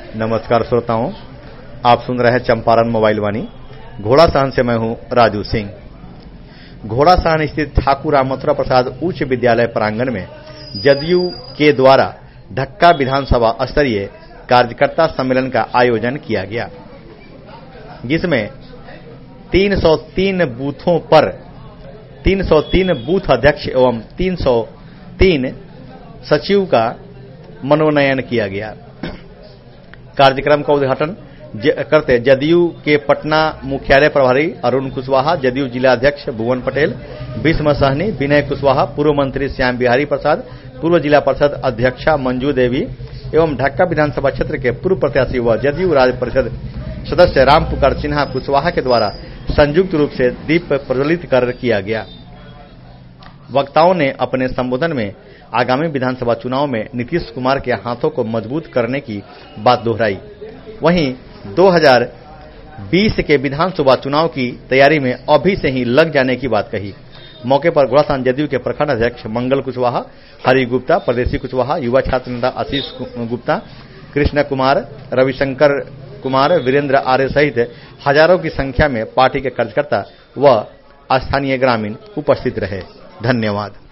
नमस्कार श्रोताओं, आप सुन रहे हैं चंपारण मोबाइल वाणी। घोड़ासहन से मैं हूं राजू सिंह। घोड़ासहन स्थित ठाकुर रामथुरा प्रसाद उच्च विद्यालय प्रांगण में जदयू के द्वारा ढक्का विधानसभा स्तरीय कार्यकर्ता सम्मेलन का आयोजन किया गया, जिसमें 303 बूथों पर 303 बूथ अध्यक्ष एवं 303 सचिव का मनोनयन किया गया। कार्यक्रम का उद्घाटन करते जदयू के पटना मुख्यालय प्रभारी अरुण कुशवाहा, जदयू जिला अध्यक्ष भुवन पटेल, भीष्म सहनी, विनय कुशवाहा, पूर्व मंत्री श्याम बिहारी प्रसाद, पूर्व जिला परिषद अध्यक्षा मंजू देवी एवं ढाका विधानसभा क्षेत्र के पूर्व प्रत्याशी व जदयू राज्य परिषद सदस्य रामपुकार सिन्हा कुशवाहा के द्वारा संयुक्त रूप से दीप प्रज्वलित कर किया गया। वक्ताओं ने अपने संबोधन में आगामी विधानसभा चुनाव में नीतीश कुमार के हाथों को मजबूत करने की बात दोहराई। वहीं 2020 के विधानसभा चुनाव की तैयारी में अभी से ही लग जाने की बात कही। मौके पर घोड़ासहन जदयू के प्रखंड अध्यक्ष मंगल कुशवाहा, हरि गुप्ता, परदेशी कुशवाहा, युवा छात्र नेता आशीष गुप्ता, कृष्ण कुमार, रविशंकर कुमार, वीरेंद्र आर्य सहित हजारों की संख्या में पार्टी के कार्यकर्ता व स्थानीय ग्रामीण उपस्थित रहे। धन्यवाद।